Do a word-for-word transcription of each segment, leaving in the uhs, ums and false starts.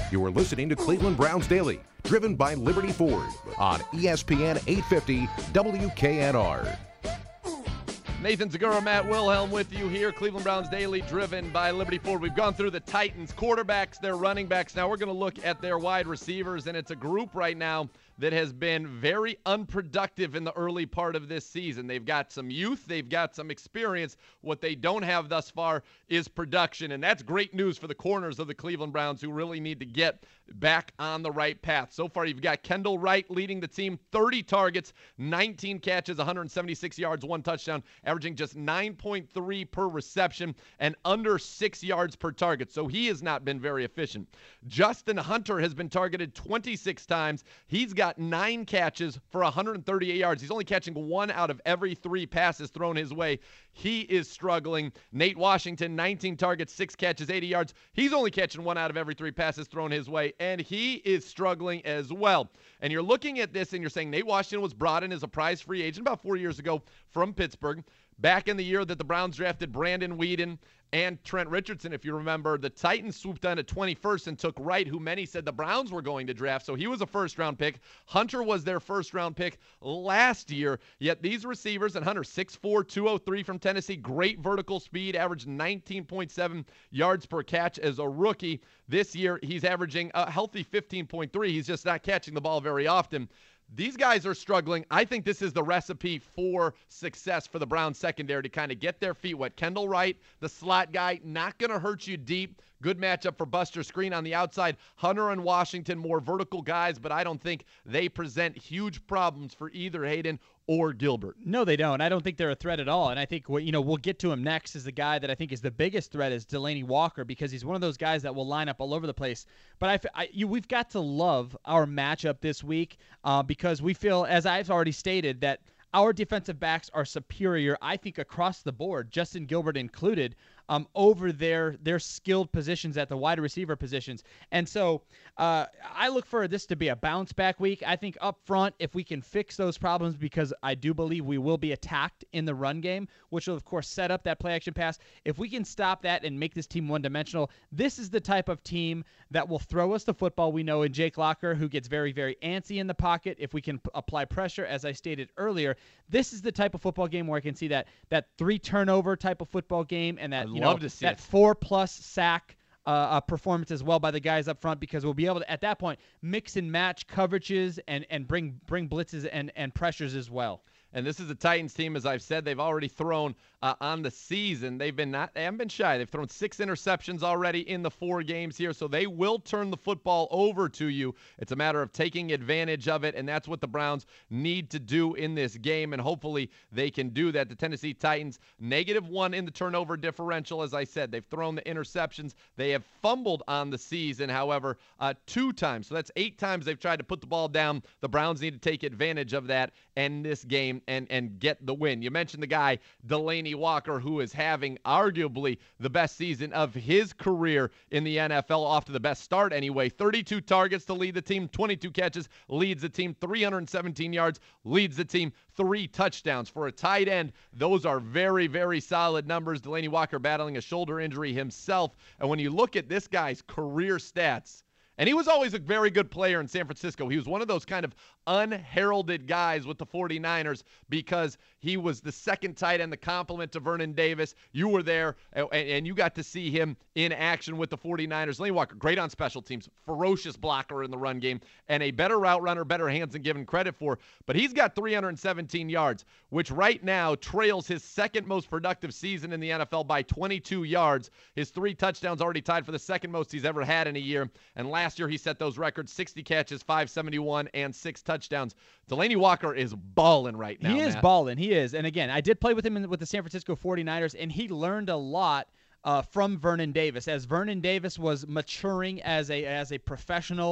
You are listening to Cleveland Browns Daily, driven by Liberty Ford on E S P N eight fifty W K N R. Nathan Zagura, Matt Wilhelm with you here. Cleveland Browns Daily, driven by Liberty Ford. We've gone through the Titans quarterbacks, their running backs. Now we're going to look at their wide receivers, and it's a group right now that has been very unproductive in the early part of this season. They've got some youth. They've got some experience. What they don't have thus far is production, and that's great news for the corners of the Cleveland Browns, who really need to get back on the right path. So far, you've got Kendall Wright leading the team, thirty targets, nineteen catches, one hundred seventy-six yards, one touchdown, averaging just nine point three per reception and under six yards per target. So he has not been very efficient. Justin Hunter has been targeted twenty-six times. He's got nine catches for one hundred thirty-eight yards. He's only catching one out of every three passes thrown his way. He is struggling. Nate Washington, nineteen targets, six catches, eighty yards. He's only catching one out of every three passes thrown his way, and he is struggling as well. And you're looking at this and you're saying Nate Washington was brought in as a prize free agent about four years ago from Pittsburgh. Back in the year that the Browns drafted Brandon Weeden and Trent Richardson, if you remember, the Titans swooped down at twenty-first and took Wright, who many said the Browns were going to draft, so he was a first-round pick. Hunter was their first-round pick last year, yet these receivers, and Hunter, six four, two oh three from Tennessee, great vertical speed, averaged nineteen point seven yards per catch as a rookie. This year, he's averaging a healthy fifteen point three. He's just not catching the ball very often. These guys are struggling. I think this is the recipe for success for the Browns secondary to kind of get their feet wet. Kendall Wright, the slot guy, not going to hurt you deep. Good matchup for Buster Screen on the outside. Hunter and Washington, more vertical guys, but I don't think they present huge problems for either Hayden or Gilbert. No, they don't. I don't think they're a threat at all. And I think what you know we'll get to him next is the guy that I think is the biggest threat is Delanie Walker, because he's one of those guys that will line up all over the place. But I, I you, we've got to love our matchup this week uh, because we feel, as I've already stated, that our defensive backs are superior, I think, across the board, Justin Gilbert included, um, over their their skilled positions at the wide receiver positions. And so uh, I look for this to be a bounce back week. I think up front, if we can fix those problems, because I do believe we will be attacked in the run game, which will, of course, set up that play action pass. If we can stop that and make this team one-dimensional, this is the type of team that will throw us the football. We know in Jake Locker, who gets very, very antsy in the pocket. If we can p- apply pressure, as I stated earlier, this is the type of football game where I can see that that three turnover type of football game and that I'd you love know to see that it. four plus sack uh, uh, performance as well by the guys up front, because we'll be able to at that point mix and match coverages and and bring bring blitzes and and pressures as well. And this is the Titans team, as I've said, they've already thrown uh, on the season. They've been not, they haven't been shy. They've thrown six interceptions already in the four games here, so they will turn the football over to you. It's a matter of taking advantage of it, and that's what the Browns need to do in this game, and hopefully they can do that. The Tennessee Titans, negative one in the turnover differential, as I said. They've thrown the interceptions. They have fumbled on the season, however, uh, two times. So that's eight times they've tried to put the ball down. The Browns need to take advantage of that in this game and and get the win. You mentioned the guy, Delanie Walker, who is having arguably the best season of his career in the N F L, off to the best start anyway. thirty-two targets to lead the team, twenty-two catches, leads the team, three hundred seventeen yards, leads the team, three touchdowns. For a tight end, those are very, very solid numbers. Delanie Walker battling a shoulder injury himself. And when you look at this guy's career stats, and he was always a very good player in San Francisco. He was one of those kind of unheralded guys with the forty-niners because he was the second tight end, the complement to Vernon Davis. You were there, and, and you got to see him in action with the forty-niners. Delanie Walker, great on special teams, ferocious blocker in the run game, and a better route runner, better hands than given credit for. But he's got three hundred seventeen yards, which right now trails his second most productive season in the N F L by twenty-two yards. His three touchdowns already tied for the second most he's ever had in a year. And last year he set those records, sixty catches, five seventy-one, and six touchdowns. Delanie Walker is balling right now. He is Matt. balling. He is. And again, I did play with him in, with the San Francisco forty-niners, and he learned a lot uh, from Vernon Davis. As Vernon Davis was maturing as a as a professional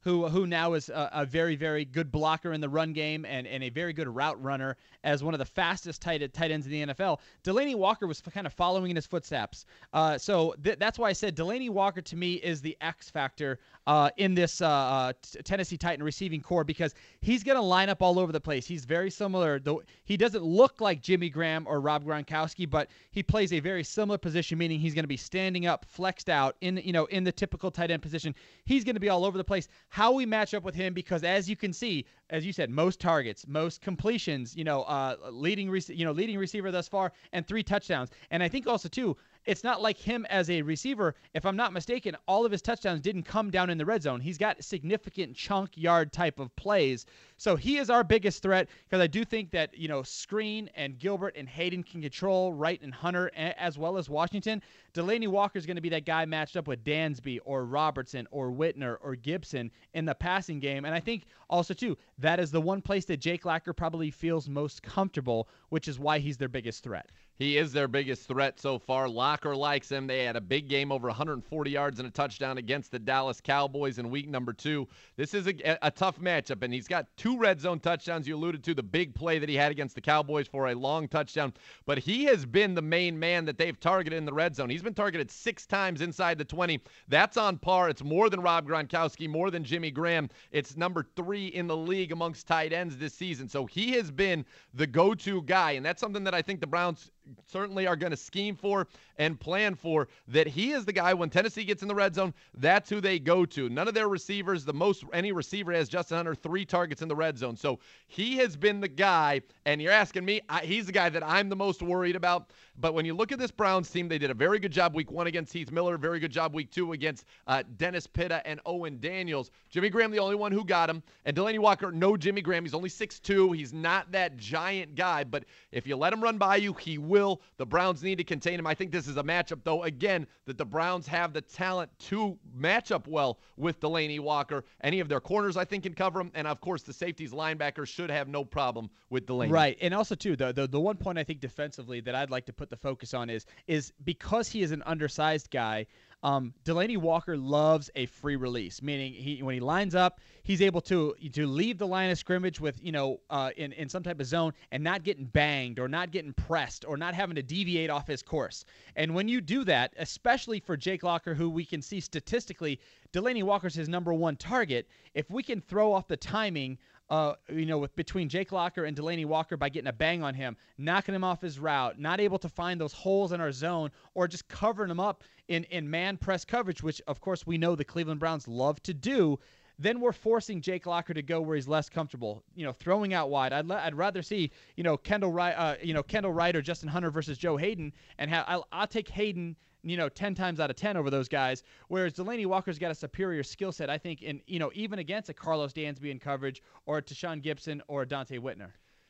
who who now is a, a very, very good blocker in the run game and, and a very good route runner as one of the fastest tight, tight ends in the N F L. Delanie Walker was kind of following in his footsteps. Uh, so th- that's why I said Delanie Walker to me is the X factor uh, in this uh, uh, t- Tennessee Titan receiving core, because he's going to line up all over the place. He's very similar. Though he doesn't look like Jimmy Graham or Rob Gronkowski, but he plays a very similar position, meaning he's going to be standing up, flexed out in you know in the typical tight end position. He's going to be all over the place. How we match up with him, because as you can see, as you said, most targets, most completions, you know, uh, leading rec- you know leading receiver thus far, and three touchdowns. And I think also too, it's not like him as a receiver. If I'm not mistaken, all of his touchdowns didn't come down in the red zone. He's got significant chunk yard type of plays. So he is our biggest threat, because I do think that, you know, Screen and Gilbert and Hayden can control Wright and Hunter, as well as Washington. Delanie Walker is going to be that guy matched up with Dansby or Robertson or Whitner or Gibson in the passing game. And I think also, too, that is the one place that Jake Locker probably feels most comfortable, which is why he's their biggest threat. He is their biggest threat so far. Locker likes him. They had a big game, over one hundred forty yards and a touchdown against the Dallas Cowboys in week number two. This is a, a tough matchup, and he's got two red zone touchdowns. You alluded to the big play that he had against the Cowboys for a long touchdown, but he has been the main man that they've targeted in the red zone. He's been targeted six times inside the twenty. That's on par. It's more than Rob Gronkowski, more than Jimmy Graham. It's number three in the league amongst tight ends this season. So he has been the go-to guy, and that's something that I think the Browns certainly are going to scheme for and plan for, that he is the guy when Tennessee gets in the red zone, that's who they go to. None of their receivers, the most any receiver has Justin Hunter three targets in the red zone. So he has been the guy, and you're asking me, I, he's the guy that I'm the most worried about. But when you look at this Browns team, they did a very good job week one against Heath Miller, very good job week two against uh, Dennis Pitta and Owen Daniels. Jimmy Graham, the only one who got him. And Delanie Walker, no Jimmy Graham. He's only six two. He's not that giant guy, but if you let him run by you, he will. The Browns need to contain him. I think this is a matchup, though, again, that the Browns have the talent to match up well with Delanie Walker. Any of their corners, I think, can cover him. And, of course, the safeties, linebackers should have no problem with Delanie. Right. And also, too, the, the, the one point I think defensively that I'd like to put the focus on is, is because he is an undersized guy, Um, Delanie Walker loves a free release, meaning he when he lines up, he's able to to leave the line of scrimmage with, you know, uh, in, in some type of zone and not getting banged or not getting pressed or not having to deviate off his course. And when you do that, especially for Jake Locker, who we can see statistically, Delanie Walker's his number one target, if we can throw off the timing Uh, you know, with between Jake Locker and Delanie Walker by getting a bang on him, knocking him off his route, not able to find those holes in our zone, or just covering him up in, in man press coverage, which, of course, we know the Cleveland Browns love to do, then we're forcing Jake Locker to go where he's less comfortable, you know, throwing out wide. I'd, I'd rather see, you know, Kendall Wright, uh, you know, Kendall Wright or Justin Hunter versus Joe Hayden, and ha- I'll, I'll take Hayden, you know, ten times out of ten over those guys, whereas Delanie Walker's got a superior skill set, I think, in, you know, even against a Carlos Dansby in coverage or a Tashawn Gibson or a Dante Whitner.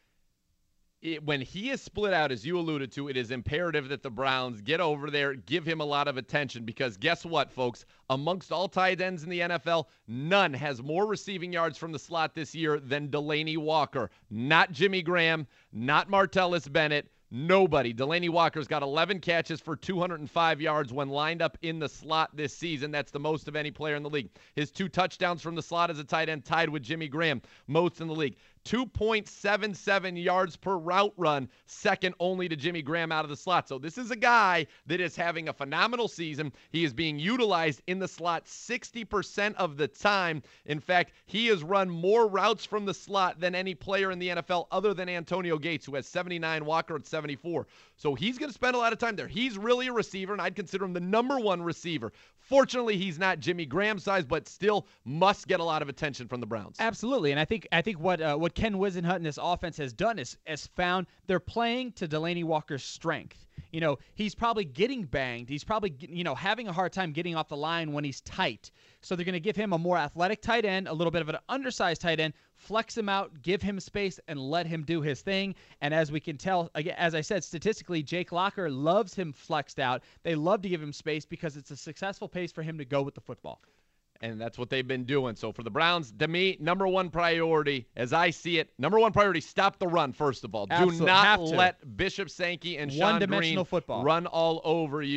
It, when he is split out, as you alluded to, it is imperative that the Browns get over there, give him a lot of attention, because guess what, folks? Amongst all tight ends in the N F L, none has more receiving yards from the slot this year than Delanie Walker. Not Jimmy Graham, not Martellus Bennett, nobody. Delanie Walker's got eleven catches for two hundred five yards when lined up in the slot this season. That's the most of any player in the league. His two touchdowns from the slot as a tight end tied with Jimmy Graham, most in the league. two point seven seven yards per route run, second only to Jimmy Graham out of the slot. So this is a guy that is having a phenomenal season. He is being utilized in the slot sixty percent of the time. In fact, he has run more routes from the slot than any player in the N F L other than Antonio Gates, who has seventy-nine, Walker at seventy-four. So he's going to spend a lot of time there. He's really a receiver, and I'd consider him the number one receiver. Fortunately, he's not Jimmy Graham size, but still must get a lot of attention from the Browns. Absolutely, and I think I think what uh, what Ken Wisenhunt and this offense has done is has found they're playing to Delanie Walker's strength. You know, he's probably getting banged. He's probably, you know, having a hard time getting off the line when he's tight. So they're going to give him a more athletic tight end, a little bit of an undersized tight end, flex him out, give him space, and let him do his thing. And as we can tell, again, as I said, statistically, Jake Locker loves him flexed out. They love to give him space because it's a successful pace for him to go with the football. And that's what they've been doing. So for the Browns, to me, number one priority, as I see it, number one priority, stop the run, first of all. Absolutely. Do not let Bishop Sankey and Sean One-dimensional Green football. run all over you.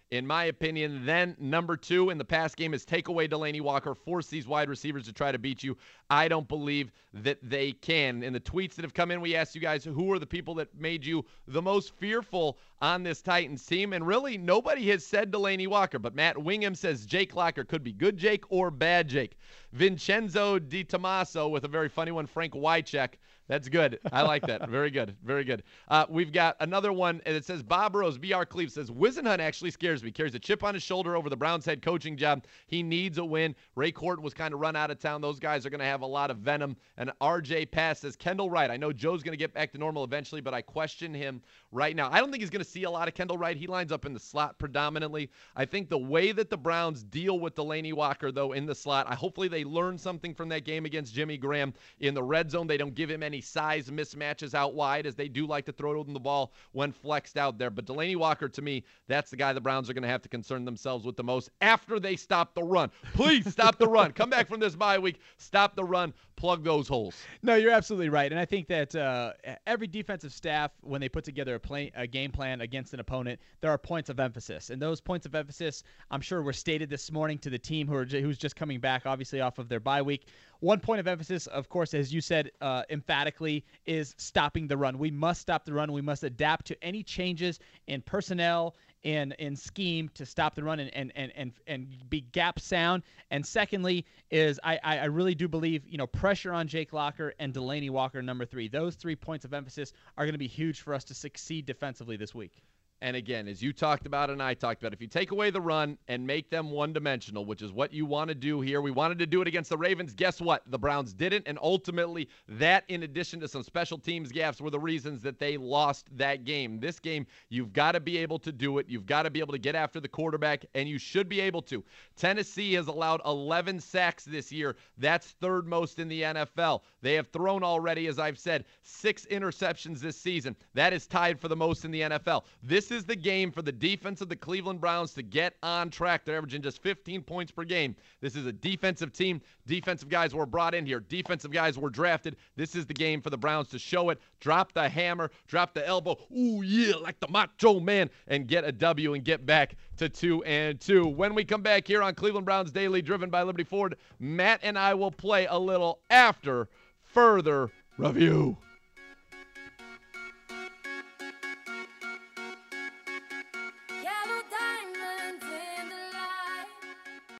in my opinion. Then number two in the pass game is take away Delanie Walker, force these wide receivers to try to beat you. I don't believe that they can. In the tweets that have come in, we asked you guys who are the people that made you the most fearful on this Titans team, and really nobody has said Delanie Walker, but Matt Wingham says Jake Locker could be good Jake or bad Jake. Vincenzo Di Tommaso with a very funny one, Frank Wycheck. That's good. I like that. Very good. Very good. Uh, we've got another one, and it says Bob Rose, B R Cleve says, Whisenhunt actually scares me. Carries a chip on his shoulder over the Browns head coaching job. He needs a win. Ray Corton was kind of run out of town. Those guys are going to have a lot of venom. And R J Pass says, Kendall Wright. I know Joe's going to get back to normal eventually, but I question him right now. I don't think he's going to see a lot of Kendall Wright. He lines up in the slot predominantly. I think the way that the Browns deal with Delanie Walker, though, in the slot, I hopefully they learn something from that game against Jimmy Graham. In the red zone, they don't give him any size mismatches out wide, as they do like to throw them the ball when flexed out there. But Delanie Walker, to me, that's the guy the Browns are going to have to concern themselves with the most after they stop the run. Please stop the run. Come back from this bye week. Stop the run. Plug those holes. No, you're absolutely right. And I think that uh, every defensive staff, when they put together a, play, a game plan against an opponent, there are points of emphasis. And those points of emphasis, I'm sure, were stated this morning to the team who are who's just coming back, obviously, off of their bye week. One point of emphasis, of course, as you said uh, emphatically, is stopping the run. We must stop the run. We must adapt to any changes in personnel and in scheme to stop the run and and and and, and be gap sound. And secondly is I, I really do believe, you know, pressure on Jake Locker and Delanie Walker, number three. Those three points of emphasis are going to be huge for us to succeed defensively this week. And again, as you talked about and I talked about, if you take away the run and make them one-dimensional, which is what you want to do here, we wanted to do it against the Ravens. Guess what? The Browns didn't, and ultimately that, in addition to some special teams gaffes, were the reasons that they lost that game. This game, you've got to be able to do it. You've got to be able to get after the quarterback, and you should be able to. Tennessee has allowed eleven sacks this year. That's third most in the N F L. They have thrown already, as I've said, six interceptions this season. That is tied for the most in the N F L. This This is the game for the defense of the Cleveland Browns to get on track. They're averaging just fifteen points per game. This is a defensive team. Defensive guys were brought in here. Defensive guys were drafted. This is the game for the Browns to show it. Drop the hammer. Drop the elbow. Ooh, yeah, like the Macho Man. And get a W and get back to two and two. When we come back here on Cleveland Browns Daily, driven by Liberty Ford, Matt and I will play a little after further review.